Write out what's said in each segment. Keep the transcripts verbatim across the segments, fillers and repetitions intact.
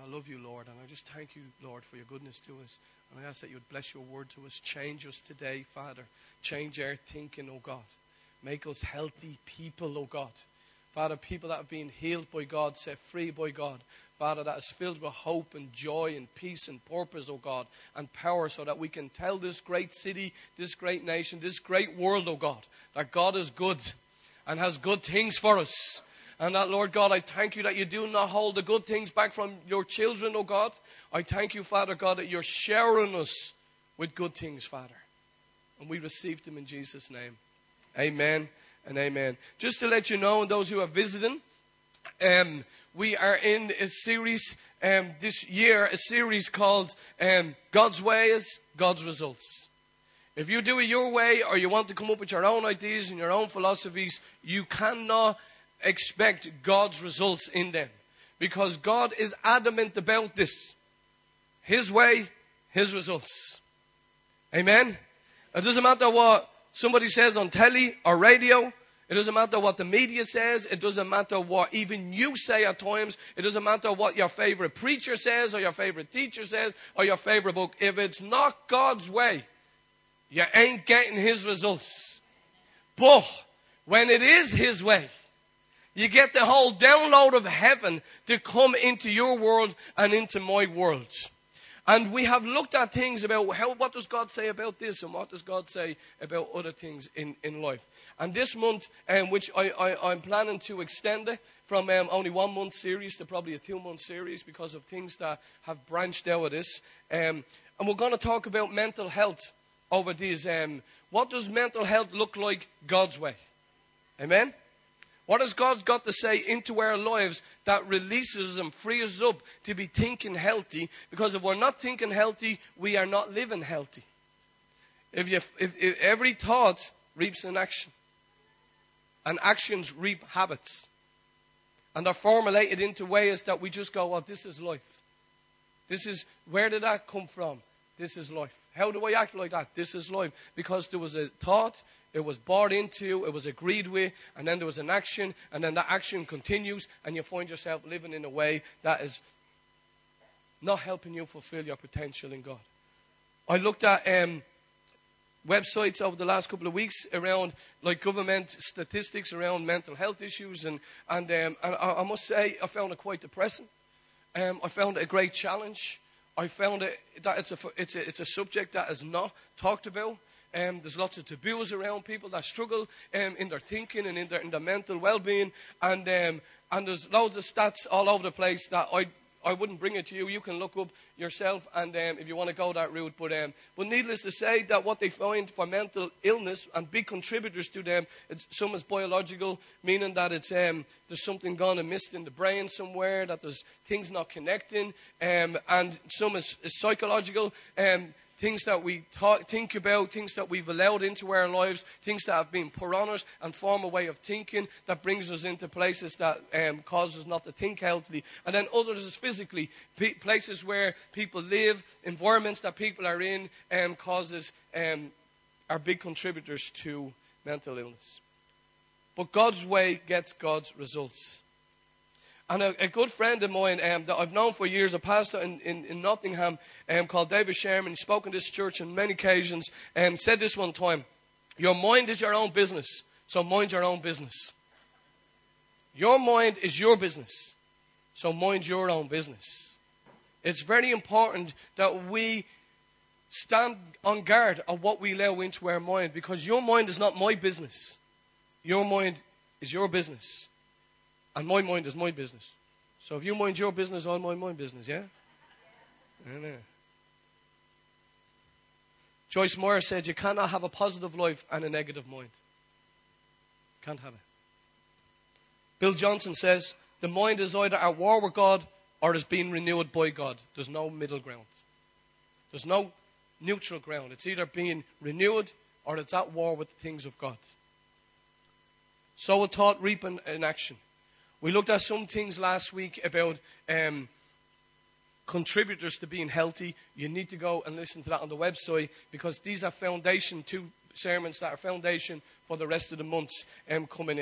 I love you, Lord. And I just thank you, Lord, for your goodness to us. And I ask that you would bless your word to us. Change us today, Father. Change our thinking, oh God. Make us healthy people, oh God. Father, people that have been healed by God, set free by God. Father, that is filled with hope and joy and peace and purpose, oh God, and power, so that we can tell this great city, this great nation, this great world, oh God, that God is good and has good things for us. And that, Lord God, I thank you that you do not hold the good things back from your children, oh God. I thank you, Father God, that you're showering us with good things, Father. And we receive them in Jesus' name. Amen and amen. Just to let you know, and those who are visiting, um, we are in a series um, this year, a series called um, God's Ways, God's Results. If you do it your way, or you want to come up with your own ideas and your own philosophies, you cannot expect God's results in them. Because God is adamant about this. His way, His results. Amen? It doesn't matter what somebody says on telly or radio. It doesn't matter what the media says. It doesn't matter what even you say at times. It doesn't matter what your favorite preacher says or your favorite teacher says or your favorite book. If it's not God's way, you ain't getting His results. But when it is His way, you get the whole download of heaven to come into your world and into my world. And we have looked at things about how, what does God say about this and what does God say about other things in, in life. And this month, um, which I, I, I'm planning to extend it from um, only one month series to probably a two month series because of things that have branched out of this. Um, and we're going to talk about mental health over these. Um, what does mental health look like God's way? Amen? What has God got to say into our lives that releases and frees us up to be thinking healthy? Because if we're not thinking healthy, we are not living healthy. If, you, if, if every thought reaps an action, and actions reap habits, and are formulated into ways that we just go, well, this is life. This is, where did that come from? This is life. How do I act like that? This is life. Because there was a thought, it was bought into, it was agreed with, and then there was an action, and then that action continues, and you find yourself living in a way that is not helping you fulfill your potential in God. I looked at um, websites over the last couple of weeks around like government statistics around mental health issues, and, and, um, and I, I must say I found it quite depressing. Um, I found it a great challenge. I found it that it's a, it's a, it's a subject that is not talked about. Um, there's lots of taboos around people that struggle um, in their thinking and in their, in their mental well-being. And um, and there's loads of stats all over the place that I I wouldn't bring it to you. You can look up yourself and um, if you want to go that route. But um, but needless to say that what they find for mental illness and big contributors to them, it's, some is biological, meaning that it's um, there's something gone amiss in the brain somewhere, that there's things not connecting. Um, and some is, is psychological. Um, Things that we talk, think about, things that we've allowed into our lives, things that have been put on us and form a way of thinking that brings us into places that um, cause us not to think healthily. And then others is physically, p- places where people live, environments that people are in, um, causes um, are big contributors to mental illness. But God's way gets God's results. And a, a good friend of mine um, that I've known for years, a pastor in, in, in Nottingham um, called David Sherman, he's spoken to this church on many occasions, and um, said this one time, your mind is your own business, so mind your own business. Your mind is your business, so mind your own business. It's very important that we stand on guard of what we allow into our mind, because your mind is not my business. Your mind is your business. And my mind is my business. So if you mind your business, I'll mind my business, yeah? I know. Joyce Meyer said, you cannot have a positive life and a negative mind. Can't have it. Bill Johnson says, the mind is either at war with God or is being renewed by God. There's no middle ground. There's no neutral ground. It's either being renewed or it's at war with the things of God. Sow a thought, reap an, an action. We looked at some things last week about um, contributors to being healthy. You need to go and listen to that on the website, because these are foundation, two sermons that are foundation for the rest of the months um, coming in.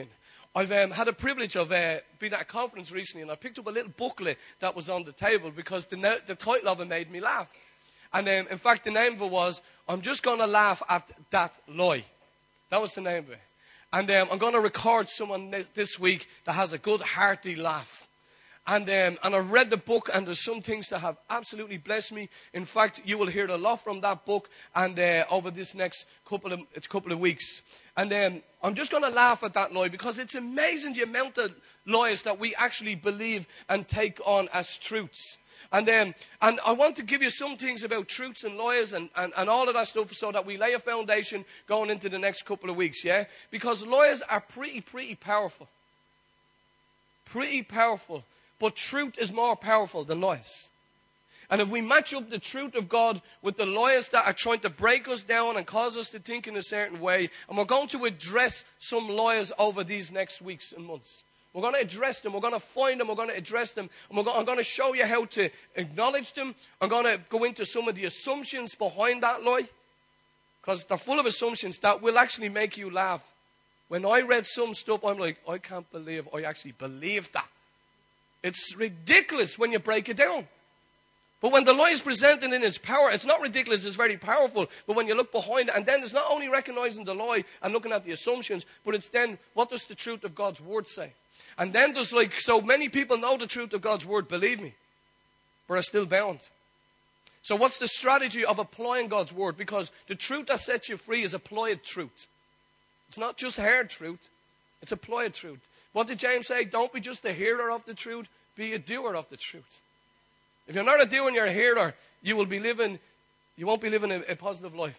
I've um, had a privilege of uh, being at a conference recently, and I picked up a little booklet that was on the table because the, no- the title of it made me laugh. And um, in fact, the name of it was, I'm just going to laugh at that lie. That was the name of it. And um, I'm going to record someone this week that has a good, hearty laugh. And um, and I've read the book, and there's some things that have absolutely blessed me. In fact, you will hear a lot from that book and uh, over this next couple of couple of weeks. And um, I'm just going to laugh at that lie because it's amazing the amount of lies that we actually believe and take on as truths. And um, and I want to give you some things about truths and lies and, and, and all of that stuff so that we lay a foundation going into the next couple of weeks, yeah? Because lies are pretty, pretty powerful. Pretty powerful. But truth is more powerful than lies. And if we match up the truth of God with the lies that are trying to break us down and cause us to think in a certain way, and we're going to address some lies over these next weeks and months. We're going to address them. We're going to find them. We're going to address them. And we're go- I'm going to show you how to acknowledge them. I'm going to go into some of the assumptions behind that lie. Because they're full of assumptions that will actually make you laugh. When I read some stuff, I'm like, I can't believe I actually believed that. It's ridiculous when you break it down. But when the lie is presented in its power, it's not ridiculous, it's very powerful. But when you look behind it, and then it's not only recognizing the lie and looking at the assumptions, but it's then, what does the truth of God's word say? And then there's like, so many people know the truth of God's word, believe me, but are still bound. So what's the strategy of applying God's word? Because the truth that sets you free is applied truth. It's not just heard truth, it's applied truth. What did James say? Don't be just a hearer of the truth, be a doer of the truth. If you're not a doer and you're a hearer, you will be living, you won't be living a, a positive life.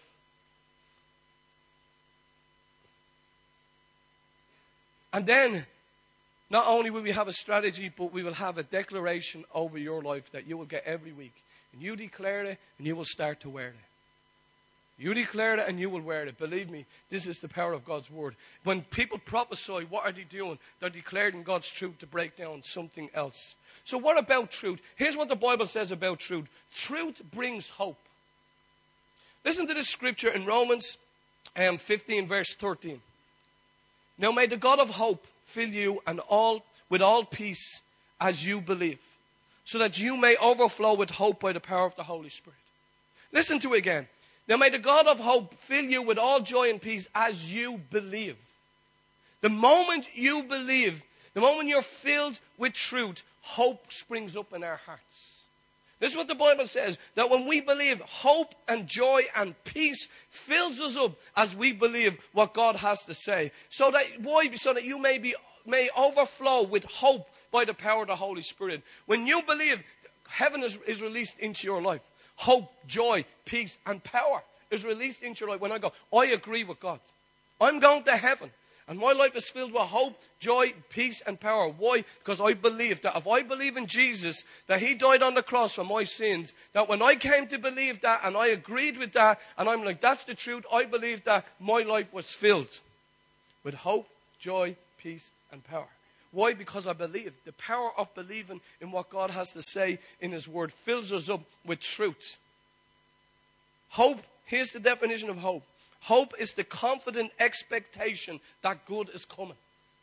And then, not only will we have a strategy, but we will have a declaration over your life that you will get every week. And you declare it, and you will start to wear it. You declare it and you will wear it. Believe me, this is the power of God's word. When people prophesy, what are they doing? They're declaring God's truth to break down something else. So what about truth? Here's what the Bible says about truth. Truth brings hope. Listen to this scripture in Romans um, fifteen, verse thirteen. Now may the God of hope fill you and all with all peace as you believe, so that you may overflow with hope by the power of the Holy Spirit. Listen to it again. Now may the God of hope fill you with all joy and peace as you believe. The moment you believe, the moment you're filled with truth, hope springs up in our hearts. This is what the Bible says, that when we believe, hope and joy and peace fills us up as we believe what God has to say. So that, why? So that you may be, may overflow with hope by the power of the Holy Spirit. When you believe, heaven is, is released into your life. Hope, joy, peace, and power is released into your life. When I go, I agree with God. I'm going to heaven. And my life is filled with hope, joy, peace, and power. Why? Because I believe that if I believe in Jesus, that He died on the cross for my sins, that when I came to believe that and I agreed with that, and I'm like, that's the truth, I believe that my life was filled with hope, joy, peace, and power. Why? Because I believe. The power of believing in what God has to say in His Word fills us up with truth. Hope, here's the definition of hope. Hope is the confident expectation that good is coming.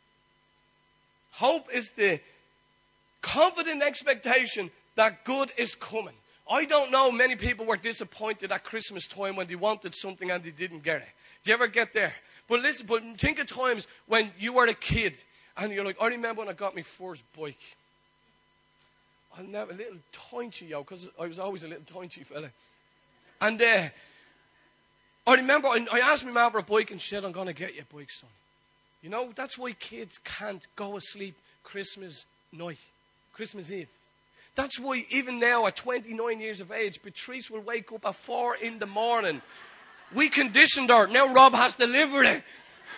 Hope is the confident expectation that good is coming. I don't know, many people were disappointed at Christmas time when they wanted something and they didn't get it. Do you ever get there? But listen, but think of times when you were a kid and you're like, I remember when I got my first bike. I never, a little tiny, yo, because I was always a little tiny fella. And uh, I remember I, I asked my mum for a bike and she said, I'm going to get you a bike, son. You know, that's why kids can't go asleep Christmas night, Christmas Eve. That's why even now at twenty-nine years of age, Patrice will wake up at four in the morning. We conditioned her. Now Rob has to live with it.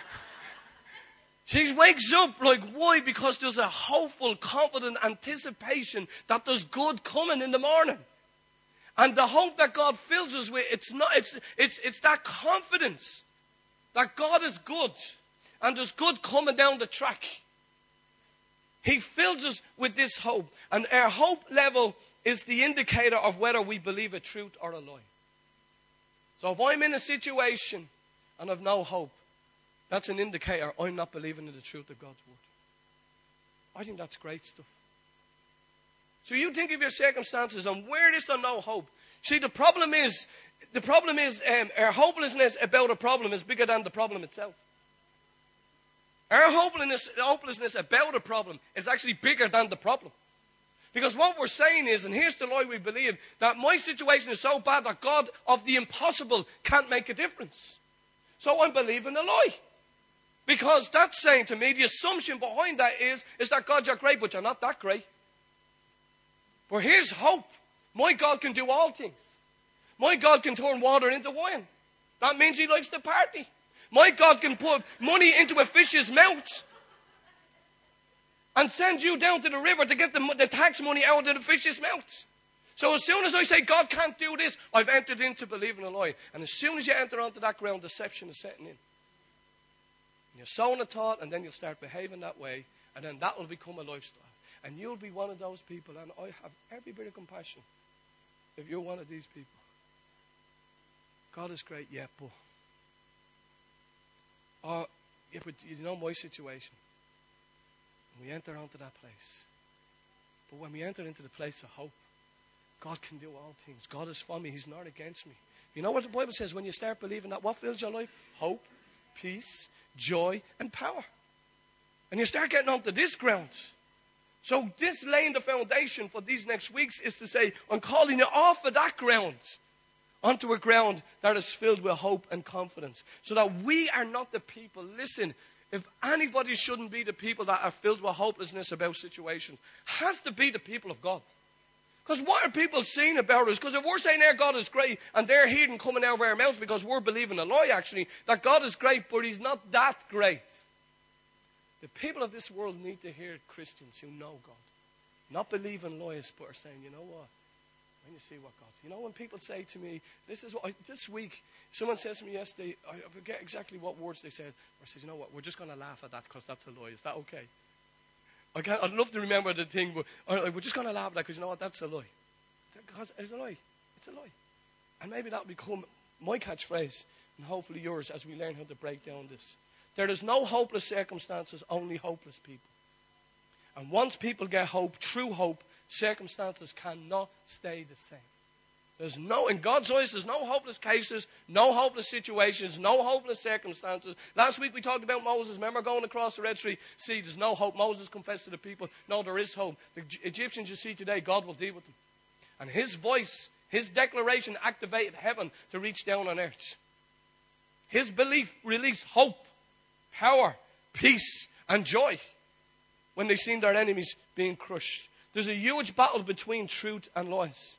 She wakes up like, why? Because there's a hopeful, confident anticipation that there's good coming in the morning. And the hope that God fills us with, it's not, it's, it's, it's that confidence that God is good and there's good coming down the track. He fills us with this hope. And our hope level is the indicator of whether we believe a truth or a lie. So if I'm in a situation and I've no hope, that's an indicator I'm not believing in the truth of God's word. I think that's great stuff. So you think of your circumstances and where is there no hope? See, the problem is, the problem is um, our hopelessness about a problem is bigger than the problem itself. Our hopelessness, hopelessness about a problem is actually bigger than the problem. Because what we're saying is, and here's the lie we believe, that my situation is so bad that God of the impossible can't make a difference. So I'm believing a lie. Because that's saying to me, the assumption behind that is, is that God, you're great, but you're not that great. But here's hope. My God can do all things. My God can turn water into wine. That means he likes to party. My God can put money into a fish's mouth and send you down to the river to get the, the tax money out of the fish's mouth. So as soon as I say God can't do this, I've entered into believing a lie. And as soon as you enter onto that ground, deception is setting in. And you're sowing a thought, and then you'll start behaving that way, and then that will become a lifestyle. And you'll be one of those people, and I have every bit of compassion if you're one of these people. God is great, yeah, but oh, yeah, but you know my situation. We enter onto that place. But when we enter into the place of hope, God can do all things. God is for me. He's not against me. You know what the Bible says? When you start believing that, what fills your life? Hope, peace, joy, and power. And you start getting onto this ground. So this laying the foundation for these next weeks is to say, I'm calling you off of that ground onto a ground that is filled with hope and confidence. So that we are not the people. Listen, if anybody shouldn't be the people that are filled with hopelessness about situations, has to be the people of God. Because what are people saying about us? Because if we're saying our God is great and they're hearing coming out of our mouths because we're believing a lie actually, that God is great but he's not that great. The people of this world need to hear Christians who know God. Not believing lies but are saying, you know what? When you see what God, you know when people say to me, this is what I, this week, someone says to me yesterday, I forget exactly what words they said, or says, you know what, we're just going to laugh at that because that's a lie. Is that okay? I can't, I'd love to remember the thing, but or, we're just going to laugh at that because you know what, that's a lie. Because it's a lie. It's a lie. And maybe that will become my catchphrase and hopefully yours as we learn how to break down this. There is no hopeless circumstances, only hopeless people. And once people get hope, true hope, circumstances cannot stay the same. There's no, in God's eyes, there's no hopeless cases, no hopeless situations, no hopeless circumstances. Last week we talked about Moses. Remember going across the Red Sea? See, there's no hope. Moses confessed to the people, no, there is hope. The Egyptians you see today, God will deal with them. And his voice, his declaration activated heaven to reach down on earth. His belief released hope, power, peace, and joy when they seen their enemies being crushed. There's a huge battle between truth and lies.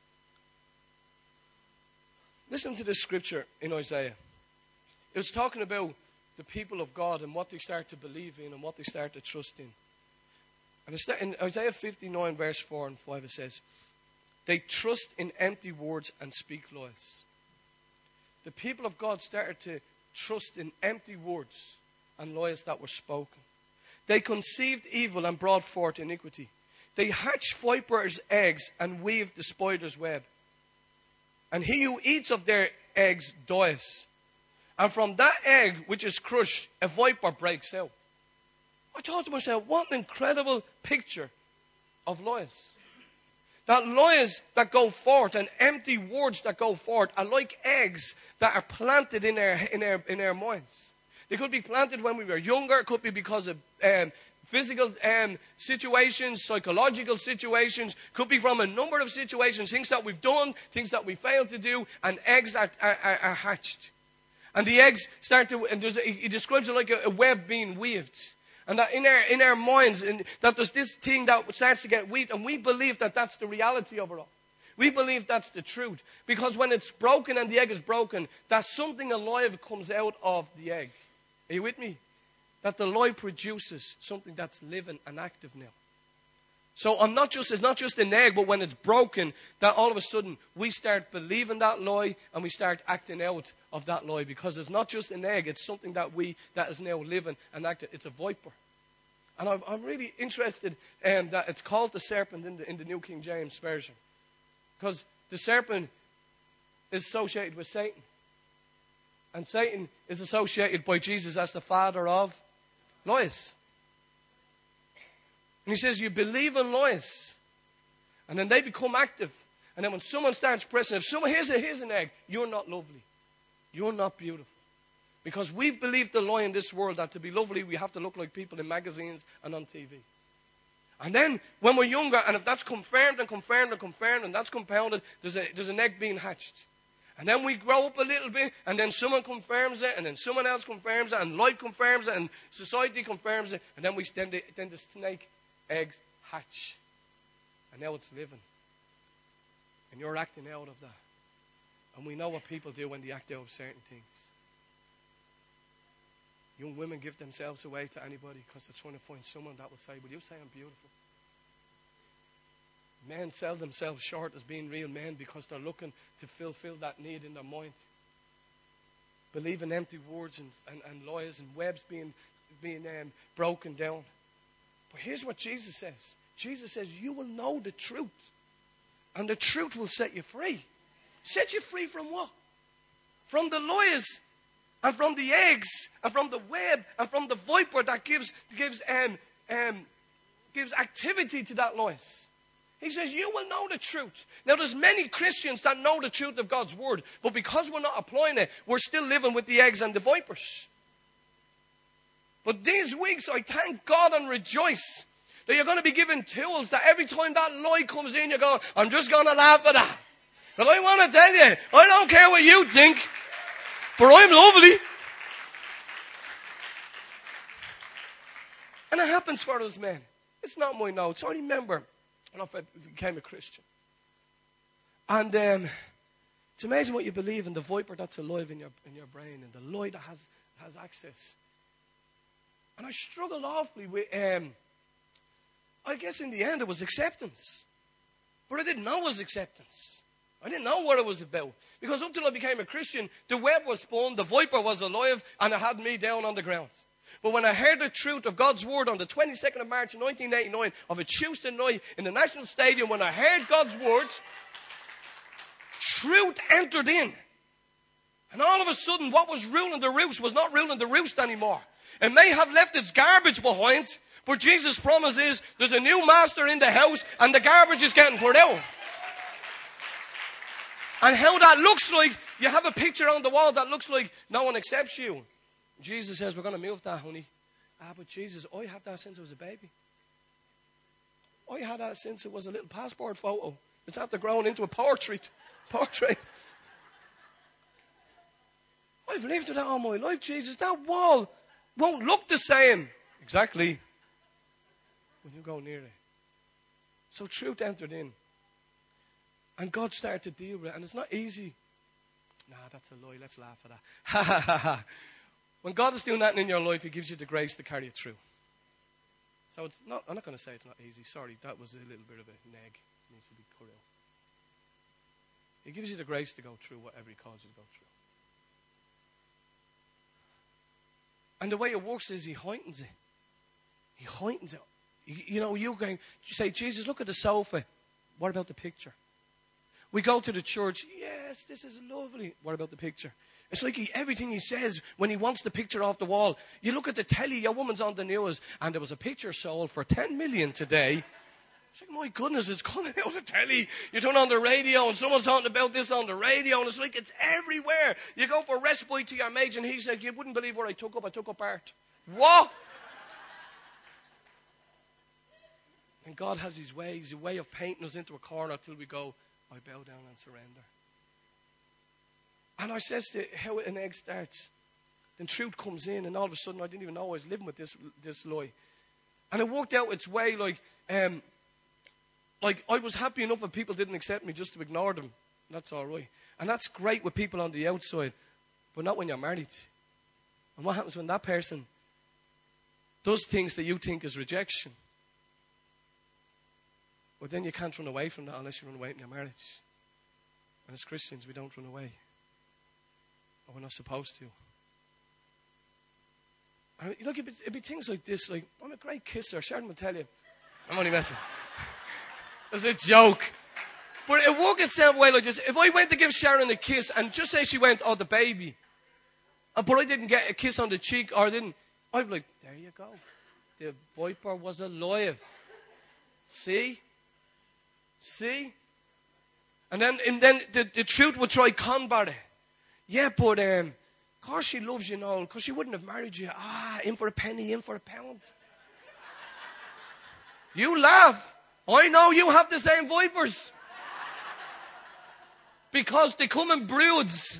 Listen to this scripture in Isaiah. It was talking about the people of God and what they start to believe in and what they start to trust in. And it's in Isaiah fifty-nine, verse four and five, it says, they trust in empty words and speak lies. The people of God started to trust in empty words and lies that were spoken. They conceived evil and brought forth iniquity. They hatched vipers' eggs and weaved the spider's web. And he who eats of their eggs dies. And from that egg which is crushed, a viper breaks out. I thought to myself, what an incredible picture of lies. That lies that go forth and empty words that go forth are like eggs that are planted in our, in our, in our minds. They could be planted when we were younger. It could be because of um, physical um, situations, psychological situations. Could be from a number of situations, things that we've done, things that we failed to do, and eggs are, are, are hatched. And the eggs start to, and there's a, he describes it like a, a web being weaved. And that in our, in our minds, and that there's this thing that starts to get weaved, and we believe that that's the reality of it all. We believe that's the truth. Because when it's broken and the egg is broken, that something alive comes out of the egg. Are you with me? That the lie produces something that's living and active now. So I'm not just, it's not just an egg, but when it's broken, that all of a sudden we start believing that lie and we start acting out of that lie. Because it's not just an egg, it's something that we, that is now living and active. It's a viper. And I'm, I'm really interested um, that it's called the serpent in the, in the New King James Version. Because the serpent is associated with Satan. And Satan is associated by Jesus as the father of lies. And he says, you believe in lies. And then they become active. And then when someone starts pressing, if someone, here's, a, here's an egg, you're not lovely. You're not beautiful. Because we've believed the lie in this world that to be lovely, we have to look like people in magazines and on T V. And then when we're younger, and if that's confirmed and confirmed and confirmed, and that's compounded, there's, a, there's an egg being hatched. And then we grow up a little bit, and then someone confirms it, and then someone else confirms it, and life confirms it, and society confirms it, and then we then the, then the snake eggs hatch. And now it's living. And you're acting out of that. And we know what people do when they act out of certain things. Young women give themselves away to anybody because they're trying to find someone that will say, will you say I'm beautiful? Men sell themselves short as being real men because they're looking to fulfill that need in their mind. Believe in empty words and, and, and lies and webs being, being um, broken down. But here's what Jesus says. Jesus says, you will know the truth. And the truth will set you free. Set you free from what? From the lies. And from the eggs. And from the web. And from the viper that gives, gives, um, um, gives activity to that lies. He says, you will know the truth. Now, there's many Christians that know the truth of God's word. But because we're not applying it, we're still living with the eggs and the vipers. But these weeks, I thank God and rejoice that you're going to be given tools that every time that lie comes in, you're going, I'm just going to laugh at that. But I want to tell you, I don't care what you think, for I'm lovely. And it happens for us men. It's not my notes. I remember when I became a Christian. And um, it's amazing what you believe in the viper that's alive in your, in your brain and the lie that has, has access. And I struggled awfully with, um, I guess in the end it was acceptance. But I didn't know it was acceptance. I didn't know what it was about. Because up till I became a Christian, the web was spun, the viper was alive, and it had me down on the ground. But when I heard the truth of God's word on the twenty-second of March nineteen eighty-nine of a Tuesday night in the National Stadium, when I heard God's words, truth entered in. And all of a sudden, what was ruling the roost was not ruling the roost anymore. It may have left its garbage behind, but Jesus' promise is there's a new master in the house and the garbage is getting put out. And how that looks like, you have a picture on the wall that looks like no one accepts you. Jesus says, we're going to move that, honey. Ah, but Jesus, I had that since I was a baby. I had that since it was a little passport photo. It's after growing into a portrait. Portrait. I've lived with that all my life, Jesus. That wall won't look the same. Exactly. When you go near it. So truth entered in. And God started to deal with it. And it's not easy. Nah, that's a lie. Let's laugh at that. Ha ha ha ha. When God is doing that in your life, He gives you the grace to carry it through. So it's not, I'm not going to say it's not easy. Sorry, that was a little bit of a neg. It needs to be cut out. He gives you the grace to go through whatever He calls you to go through. And the way it works is He heightens it. He heightens it. You, you know, you're going, you say, Jesus, look at the sofa. What about the picture? We go to the church. Yes, this is lovely. What about the picture? It's like he, everything he says when he wants the picture off the wall. You look at the telly, your woman's on the news, and there was a picture sold for ten million today. It's like, my goodness, it's coming out of the telly. You turn on the radio, and someone's talking about this on the radio, and it's like it's everywhere. You go for respite to your mate, and he said, you wouldn't believe what I took up. I took up art. What? And God has His ways, a way of painting us into a corner till we go, I bow down and surrender. And I says to how an egg starts. Then truth comes in, and all of a sudden I didn't even know I was living with this this lie. And it worked out its way like, um, like I was happy enough if people didn't accept me just to ignore them. That's all right. And that's great with people on the outside, but not when you're married. And what happens when that person does things that you think is rejection? Well, then you can't run away from that unless you run away in your marriage. And as Christians, we don't run away. Or we're not supposed to. And look, it'd be, it'd be things like this, like, I'm a great kisser. Sharon will tell you. I'm only messing. It's a joke. But it won't get sound way like this. If I went to give Sharon a kiss, and just say she went, oh, the baby. Uh, but I didn't get a kiss on the cheek, or I didn't. I'd be like, there you go. The viper was alive. See? See? And then, and then the, the truth would try combat it. Yeah, but um, of course she loves you now, because she wouldn't have married you. Ah, in for a penny, in for a pound. You laugh. I know you have the same vipers. Because they come in broods.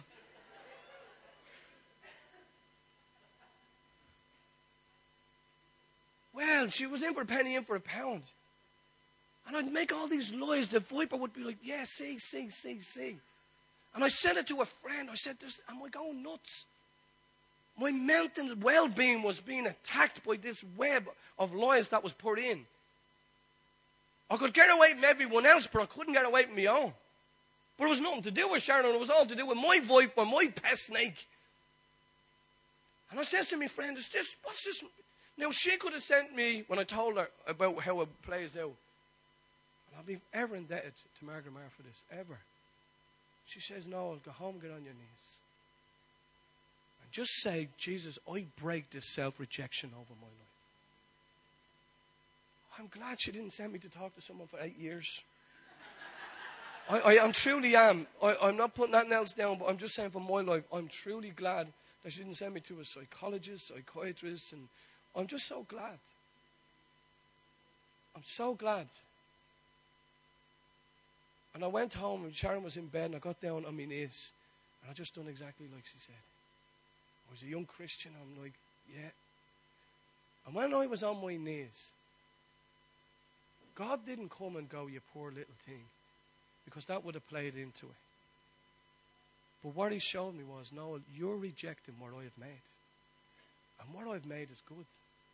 Well, she was in for a penny, in for a pound. And I'd make all these lies. The viper would be like, yeah, see, see, see, see. And I said it to a friend. I said, this, am I going nuts? My mental well-being was being attacked by this web of lies that was put in. I could get away from everyone else, but I couldn't get away from my own. But it was nothing to do with Sharon. It was all to do with my viper, my pest snake. And I says to my friend, is this, what's this? Now, she could have sent me, when I told her about how it plays out, and I'll be ever indebted to Margaret Marr for this, ever. She says, no, I'll go home and get on your knees. And just say, Jesus, I break this self-rejection over my life. I'm glad she didn't send me to talk to someone for eight years. I, I, I truly am. I, I'm not putting nothing else down, but I'm just saying for my life, I'm truly glad that she didn't send me to a psychologist, psychiatrist, and I'm just so glad. I'm so glad. And I went home, and Sharon was in bed, and I got down on my knees, and I just done exactly like she said. I was a young Christian. I'm like, yeah. And when I was on my knees, God didn't come and go, you poor little thing, because that would have played into it. But what he showed me was, Noel, you're rejecting what I have made. And what I've made is good.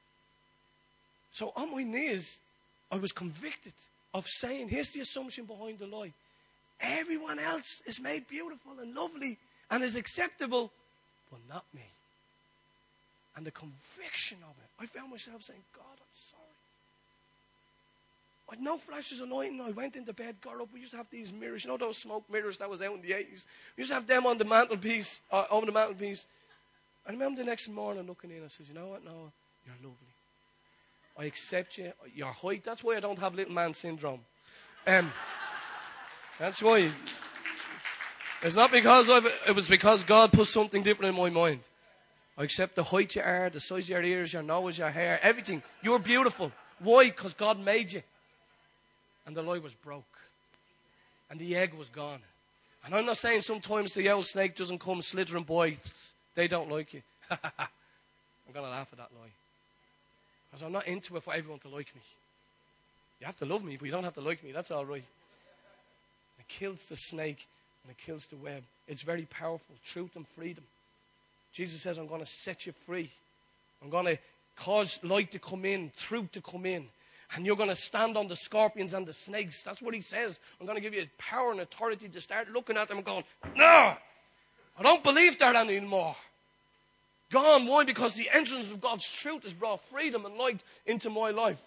So on my knees, I was convicted of saying, here's the assumption behind the lie. Everyone else is made beautiful and lovely and is acceptable, but not me. And the conviction of it, I found myself saying, God, I'm sorry. I had no flashes of light, and I went into bed, got up. We used to have these mirrors, you know those smoke mirrors that was out in the eighties? We used to have them on the mantelpiece, uh, on the mantelpiece. I remember the next morning looking in, I said, you know what, Noah, you're lovely. I accept you, your height. That's why I don't have little man syndrome. Um, that's why. It's not because I've, it was because God put something different in my mind. I accept the height you are, the size of your ears, your nose, your hair, everything. You're beautiful. Why? Because God made you. And the lie was broke. And the egg was gone. And I'm not saying sometimes the old snake doesn't come slithering by. They don't like you. I'm going to laugh at that lie. Because I'm not into it for everyone to like me. You have to love me, but you don't have to like me. That's all right. It kills the snake and it kills the web. It's very powerful. Truth and freedom. Jesus says, I'm going to set you free. I'm going to cause light to come in, truth to come in. And you're going to stand on the scorpions and the snakes. That's what he says. I'm going to give you power and authority to start looking at them and going, no, I don't believe that anymore. Gone. Why? Because the entrance of God's truth has brought freedom and light into my life.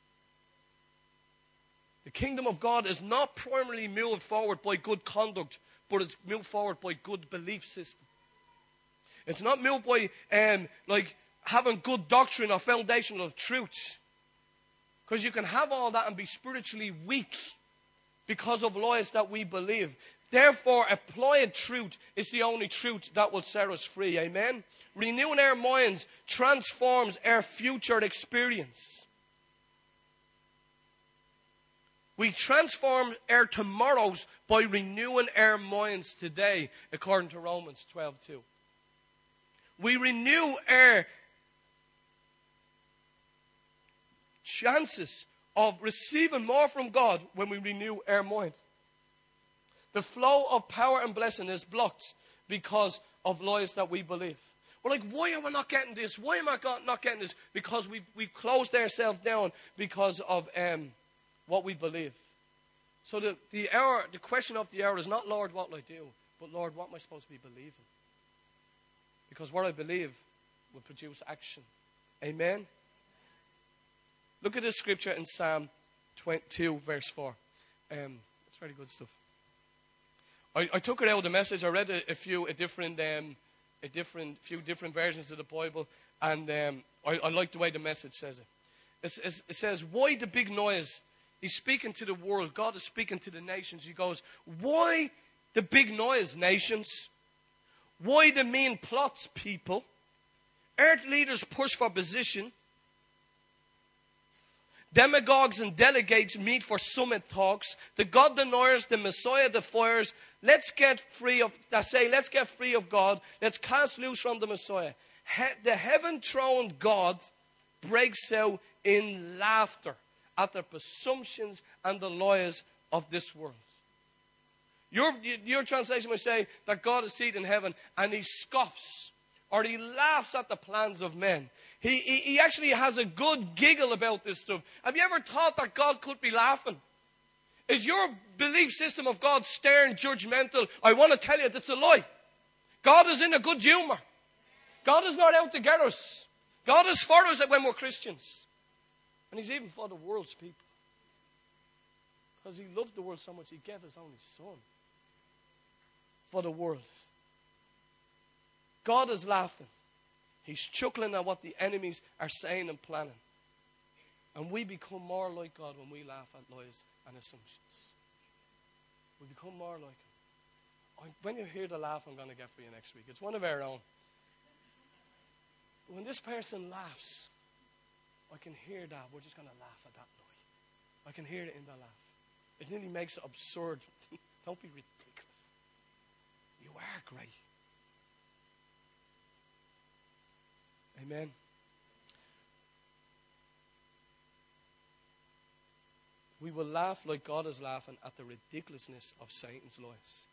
The kingdom of God is not primarily moved forward by good conduct, but it's moved forward by good belief system. It's not moved by um, like having good doctrine or foundation of truth. Because you can have all that and be spiritually weak because of lies that we believe. Therefore, applied truth is the only truth that will set us free. Amen? Renewing our minds transforms our future experience. We transform our tomorrows by renewing our minds today, according to Romans twelve two. We renew our chances of receiving more from God when we renew our mind. The flow of power and blessing is blocked because of lies that we believe. We're like, why am I not getting this? Why am I not getting this? Because we've, we've closed ourselves down because of um, what we believe. So the, the hour, the question of the hour is not, Lord, what will I do? But Lord, what am I supposed to be believing? Because what I believe will produce action. Amen? Look at this scripture in Psalm twenty-two, verse four. Um, it's very good stuff. I, I took it out of the Message. I read a, a few, a different, um, a different, few different versions of the Bible, and um, I, I like the way the Message says it. It's, it's, it says, "Why the big noise? He's speaking to the world. God is speaking to the nations. He goes, why the big noise, nations? Why the mean plots, people? Earth leaders push for position. Demagogues and delegates meet for summit talks. The God deniers, the Messiah defiers. Let's get free of, I say, let's get free of God. Let's cast loose from the Messiah. He, the heaven-throned God breaks out in laughter at the presumptions and the lies of this world. Your, your translation would say that God is seated in heaven and he scoffs or he laughs at the plans of men. He, he, he actually has a good giggle about this stuff. Have you ever thought that God could be laughing? Is your belief system of God stern, judgmental? I want to tell you that's a lie. God is in a good humor. God is not out to get us. God is for us when we're Christians. And he's even for the world's people. Because he loved the world so much, he gave his only son for the world. God is laughing. He's chuckling at what the enemies are saying and planning. And we become more like God when we laugh at lies and assumptions. We become more like him. When you hear the laugh I'm going to get for you next week, it's one of our own. When this person laughs, I can hear that. We're just going to laugh at that lie. I can hear it in the laugh. It nearly makes it absurd. Don't be ridiculous. You are great. Amen. We will laugh like God is laughing at the ridiculousness of Satan's lies.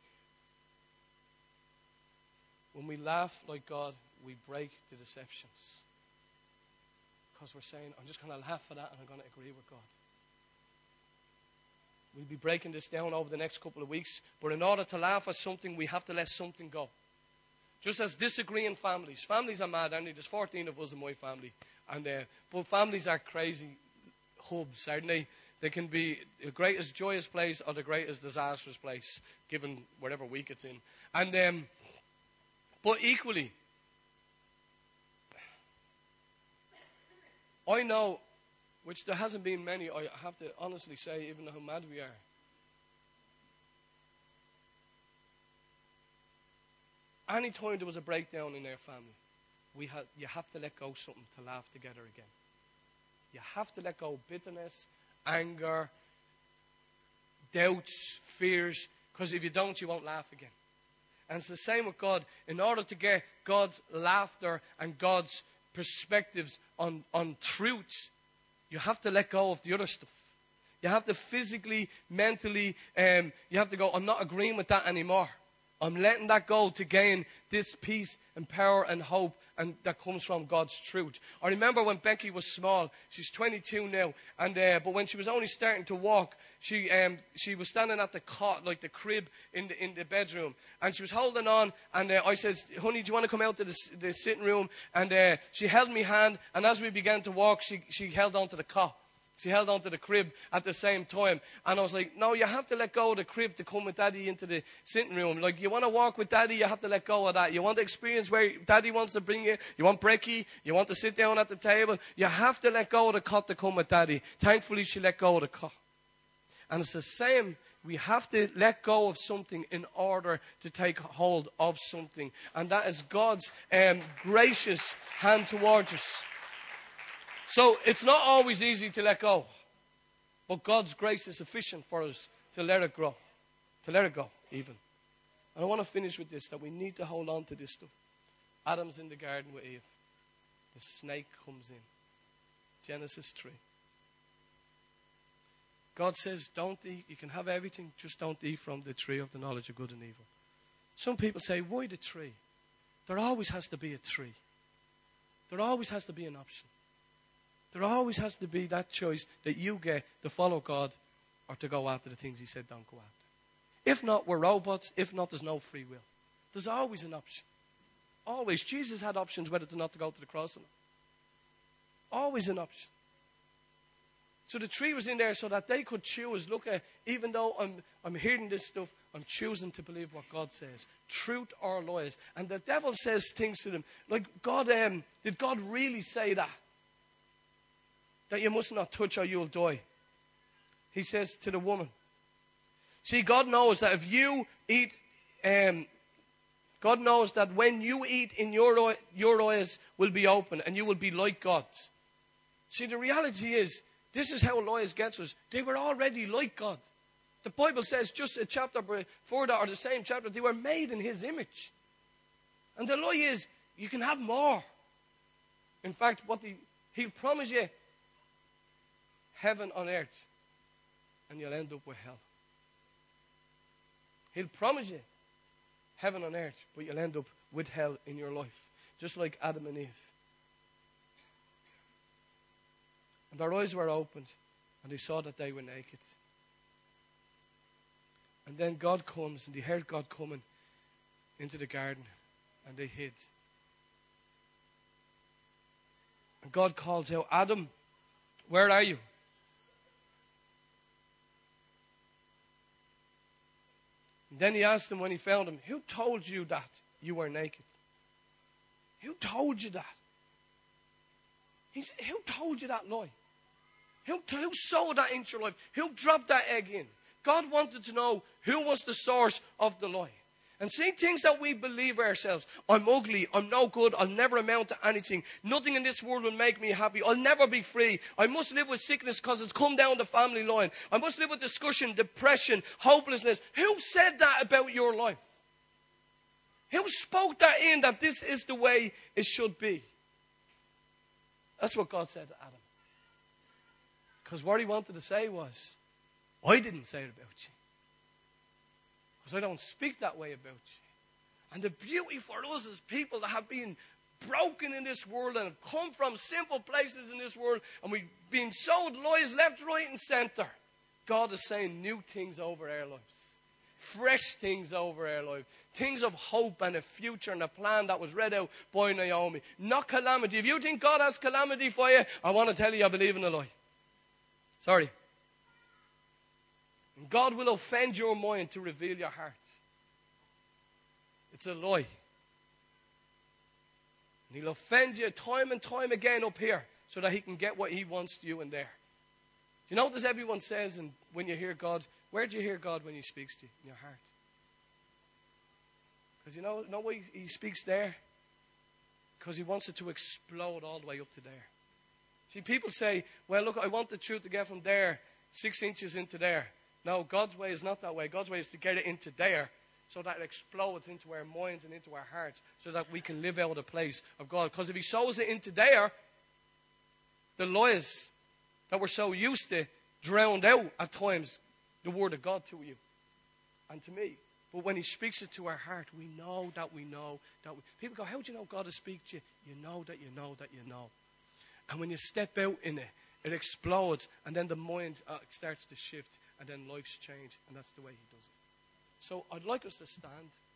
When we laugh like God, we break the deceptions. Because we're saying, I'm just going to laugh at that and I'm going to agree with God. We'll be breaking this down over the next couple of weeks. But in order to laugh at something, we have to let something go. Just as disagreeing families. Families are mad, aren't they? There's fourteen of us in my family. And uh, but families are crazy hubs, aren't they? They can be the greatest joyous place or the greatest disastrous place, given whatever week it's in. And um, but equally, I know, which there hasn't been many, I have to honestly say, even how mad we are. Anytime there was a breakdown in their family, we have, you have to let go of something to laugh together again. You have to let go of bitterness, anger, doubts, fears, because if you don't, you won't laugh again. And it's the same with God. In order to get God's laughter and God's perspectives on, on truth, you have to let go of the other stuff. You have to physically, mentally, um, you have to go, I'm not agreeing with that anymore. I'm letting that go to gain this peace and power and hope and that comes from God's truth. I remember when Becky was small. She's twenty-two now. And uh, but when she was only starting to walk, she um, she was standing at the cot, like the crib in the in the bedroom. And she was holding on. And uh, I says, honey, do you want to come out to the, the sitting room? And uh, she held my hand. And as we began to walk, she, she held on to the cot. She held on to the crib at the same time. And I was like, no, you have to let go of the crib to come with Daddy into the sitting room. Like, you want to walk with Daddy, you have to let go of that. You want to experience where Daddy wants to bring you. You want brekkie. You want to sit down at the table. You have to let go of the cot to come with Daddy. Thankfully, she let go of the cot. And it's the same. We have to let go of something in order to take hold of something. And that is God's um, gracious hand towards us. So it's not always easy to let go. But God's grace is sufficient for us to let it grow. To let it go, even. And I want to finish with this, that we need to hold on to this stuff. Adam's in the garden with Eve. The snake comes in. Genesis three. God says, don't eat. You can have everything, just don't eat from the tree of the knowledge of good and evil. Some people say, why the tree? There always has to be a tree. There always has to be an option. There always has to be that choice that you get to follow God or to go after the things he said don't go after. If not, we're robots. If not, there's no free will. There's always an option. Always. Jesus had options whether or not to go to the cross or not. Always an option. So the tree was in there so that they could choose. Look, at, even though I'm, I'm hearing this stuff, I'm choosing to believe what God says. Truth or lies. And the devil says things to them. Like, God, um, did God really say that? That you must not touch or you'll die. he says to the woman. See, God knows that if you eat, um, God knows that when you eat, in your, your eyes will be open and you will be like God. See, the reality is, this is how lies gets us. They were already like God. The Bible says just a chapter before that, or the same chapter, they were made in His image. And the lie is, you can have more. In fact, what the, He'll promise you heaven on earth, and you'll end up with hell. He'll promise you heaven on earth, but you'll end up with hell in your life, just like Adam and Eve. And their eyes were opened, and they saw that they were naked. And then God comes, and they heard God coming into the garden, and they hid. And God calls out, Adam, where are you? And then he asked him when he found him, who told you that you were naked? Who told you that? He said, who told you that lie? Who, who sowed that into your life? Who dropped that egg in? God wanted to know who was the source of the lie. And see, things that we believe ourselves. I'm ugly. I'm no good. I'll never amount to anything. Nothing in this world will make me happy. I'll never be free. I must live with sickness because it's come down the family line. I must live with discussion, depression, hopelessness. Who said that about your life? Who spoke that in, that this is the way it should be? That's what God said to Adam. Because what He wanted to say was, I didn't say it about you. Because I don't speak that way about you. And the beauty for us as people that have been broken in this world and have come from simple places in this world, and we've been sold lies left, right, and center. God is saying new things over our lives. Fresh things over our life. Things of hope and a future and a plan that was read out by Naomi. Not calamity. If you think God has calamity for you, I want to tell you I believe in a lie. Sorry. God will offend your mind to reveal your heart. It's a lie. And He'll offend you time and time again up here so that He can get what He wants to you in there. Do you notice everyone says, and when you hear God, where do you hear God when He speaks to you? In your heart. Because you know, know why he, he speaks there? Because He wants it to explode all the way up to there. See, people say, well, look, I want the truth to get from there six inches into there. No, God's way is not that way. God's way is to get it into there so that it explodes into our minds and into our hearts so that we can live out a place of God. Because if He sows it into there, the lies that we're so used to drowned out at times the word of God to you and to me. But when He speaks it to our heart, we know that we know that we... People go, how do you know God will speak to you? You know that you know that you know. And when you step out in it, it explodes, and then the mind uh, starts to shift, and then lives change, and that's the way He does it. So I'd like us to stand.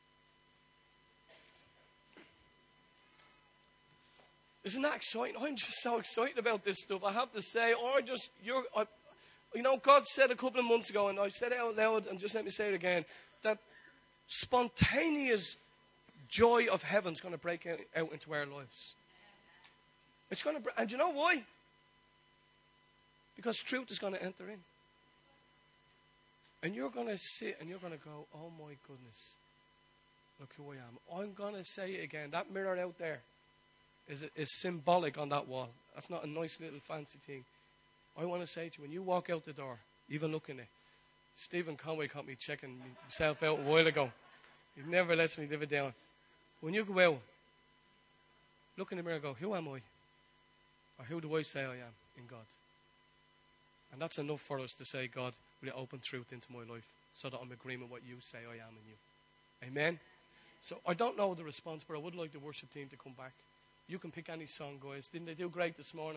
Isn't that exciting? I'm just so excited about this stuff. I have to say, or just you're, I, you know, God said a couple of months ago, and I said it out loud, and just let me say it again, that spontaneous joy of heaven is going to break out, out into our lives. It's going to, and you know why? Because truth is going to enter in. And you're going to sit and you're going to go, oh my goodness, look who I am. I'm going to say it again. That mirror out there is, is symbolic on that wall. That's not a nice little fancy thing. I want to say to you, when you walk out the door, even looking at it, Stephen Conway caught me checking himself out a while ago. He never lets me live it down. When you go out, look in the mirror and go, who am I? Or who do I say I am in God? And that's enough for us to say, God, will you open truth into my life so that I'm agreeing with what you say I am in you. Amen? So I don't know the response, but I would like the worship team to come back. You can pick any song, guys. Didn't they do great this morning?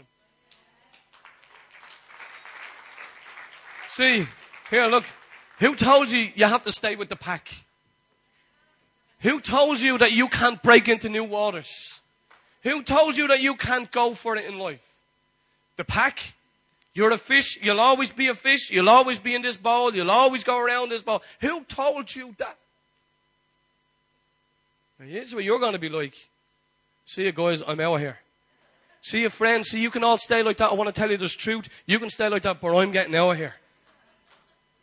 See, here, look. Who told you you have to stay with the pack? Who told you that you can't break into new waters? Who told you that you can't go for it in life? The pack? You're a fish. You'll always be a fish. You'll always be in this bowl. You'll always go around this bowl. Who told you that? Now, here's what you're going to be like. See you, guys. I'm out here. See you, friends. See, you can all stay like that. I want to tell you there's truth. You can stay like that, but I'm getting out of here.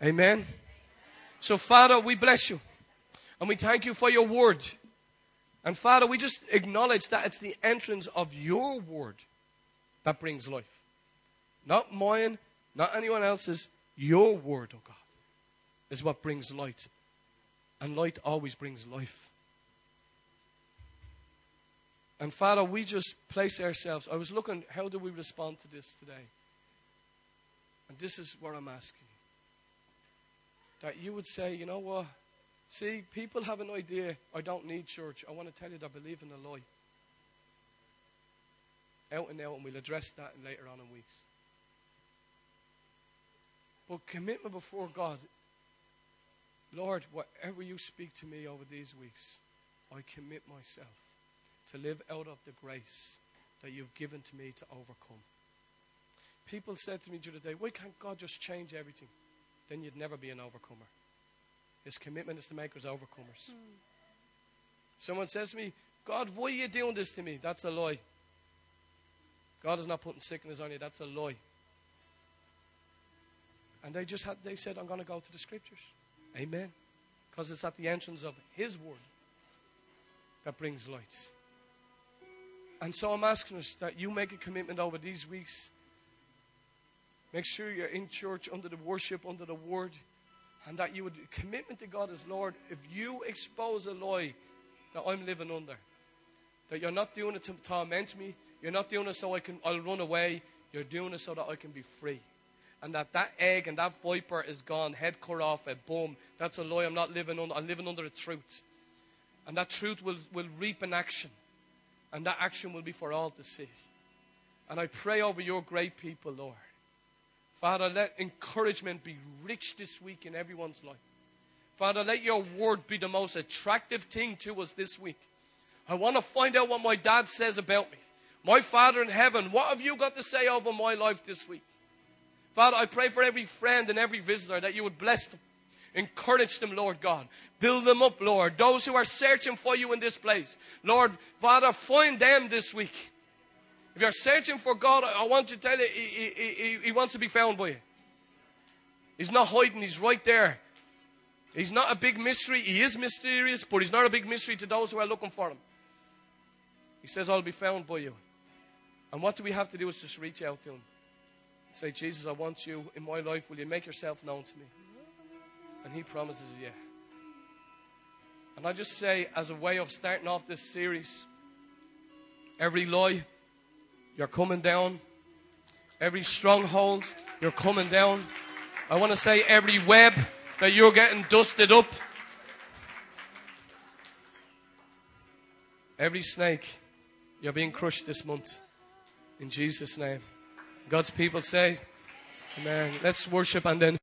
Amen. So, Father, we bless you. And we thank you for your word. And, Father, we just acknowledge that it's the entrance of your word that brings life. Not mine, not anyone else's. Your word, oh God, is what brings light. And light always brings life. And, Father, we just place ourselves. I was looking, how do we respond to this today? And this is what I'm asking. That you would say, you know what? See, people have an idea, I don't need church. I want to tell you that I believe in a lie. Out and out, and we'll address that later on in weeks. But commitment before God. Lord, whatever you speak to me over these weeks, I commit myself to live out of the grace that you've given to me to overcome. People said to me the other day, why can't God just change everything? Then you'd never be an overcomer. His commitment is to make us overcomers. Mm. Someone says to me, God, why are you doing this to me? That's a lie. God is not putting sickness on you. That's a lie. And they just had, they said, I'm going to go to the scriptures. Amen. Because it's at the entrance of his word that brings light. And so I'm asking us that you make a commitment over these weeks. Make sure you're in church under the worship, under the word. And that you would, commitment to God is, Lord, if you expose a lie that I'm living under, that you're not doing it to torment me, you're not doing it so I can, I'll run away, you're doing it so that I can be free. And that that egg and that viper is gone, head cut off, a boom. That's a lie. I'm not living under, I'm living under the truth. And that truth will, will reap an action. And that action will be for all to see. And I pray over your great people, Lord. Father, let encouragement be rich this week in everyone's life. Father, let your word be the most attractive thing to us this week. I want to find out what my dad says about me. My Father in heaven, what have you got to say over my life this week? Father, I pray for every friend and every visitor that you would bless them. Encourage them, Lord God. Build them up, Lord. Those who are searching for you in this place. Lord, Father, find them this week. If you're searching for God, I want to tell you, he, he, he, he wants to be found by you. He's not hiding. He's right there. He's not a big mystery. He is mysterious, but he's not a big mystery to those who are looking for him. He says, I'll be found by you. And what do we have to do is just reach out to him. And say, Jesus, I want you in my life. Will you make yourself known to me? And he promises, yeah. And I just say, as a way of starting off this series, every lie, you're coming down. Every stronghold, you're coming down. I want to say every web that you're getting dusted up. Every snake, you're being crushed this month. In Jesus' name. God's people say, amen. Let's worship and then